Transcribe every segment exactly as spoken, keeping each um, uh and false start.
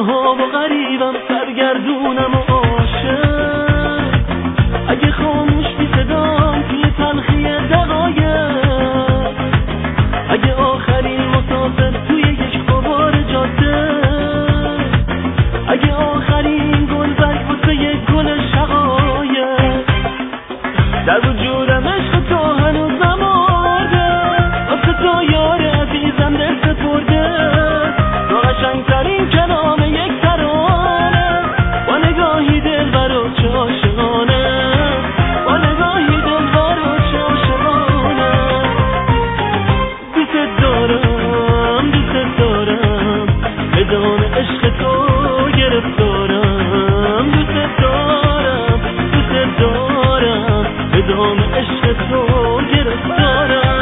تنها و غریبم، سرگردونم و عاشق. اگه خاموش بی صدام توی تلخی دقایق، اگه آخرین مسافر توی یک غبار جاده، اگه آخرین گلبرگ واسه یک گل شقایق، در وجودم عشق تو هنوزم آرده، واسه تو یار عزیزم دل سپرده. تو قشنگترین کلام یک ترانه، با نگاهی دلبر و چه عاشقانه، با نگاهی دلبر و چه عاشقانه. دوست دارم دوست دارم، بدون عشق تو گرفتارم. دوست دارم دوست دارم، بدون عشق تو گرفتارم.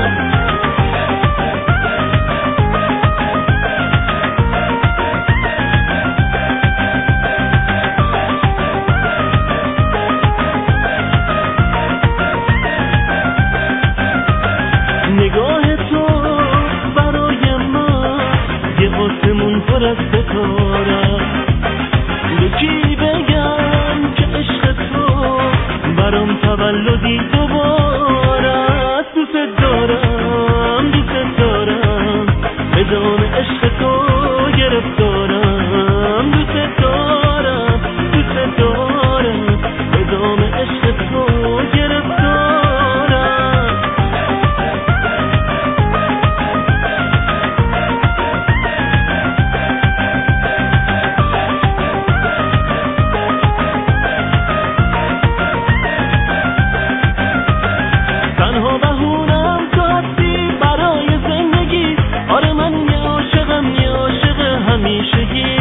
نگاه تو برای من یه آسمون پر از ستاره. یکی بگم که عشق تو برام تولدی دوباره. دوست دارم دوست دارم، بدون عشق تو گرفتارم. دوست دارم دوست دارم، بدون عشق تو گرفتارم. تنها بهونم تو هستی برای زندگی. آره من یه عاشقم، یه عاشق همیشگی.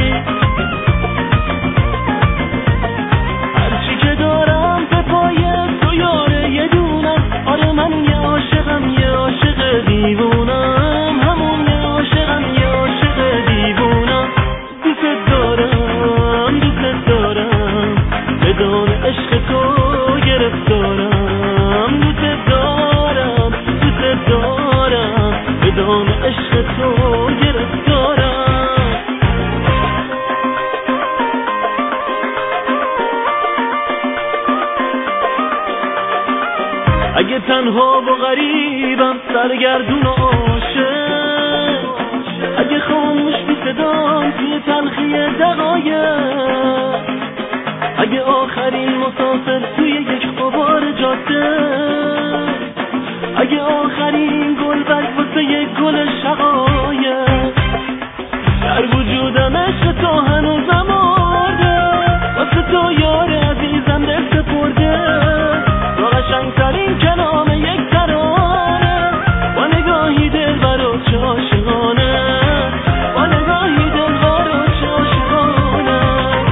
هرچی که دارم به پای تو یاره یه دونم. آره من یه عاشقم، یه عاشق دیوونم. همون یه عاشقم، یه عاشق دیوونم. دوست دارم دوست دارم، بدون عشق تو گرفتارم. دوست دارم دوست دارم، بدون عشق تو گرفتارم. اگه تنها و غریبم، سرگردون و عاشق، اگه خاموش بی صدام توی تلخی دقایق، اگه آخرین مسافر توی یک غبار جاده، اگه آخرین گلبرگ واسه یک گل شقایق، در وجودم عشق تو هنوزم آرده، واسه تو یار عزیزم دل سپرده. تو قشنگترین کلام یک ترانه، با نگاهی دلبر و چه عاشقانه، با نگاهی دلبر و چه عاشقانه.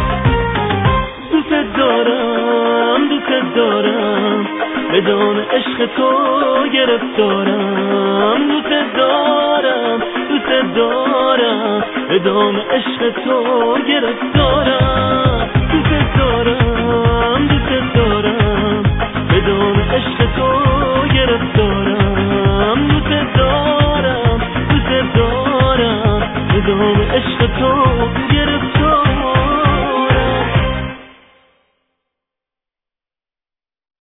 دوست دارم دوست دارم، بدون عشق تو گرفتارم. دوست دارم دوست دارم، بدون عشق تو گرفتارم. دوست دارم دوست دارم، بدون عشق تو گرفتارم. دوست دارم دوست دارم، بدون عشق تو گرفتارم.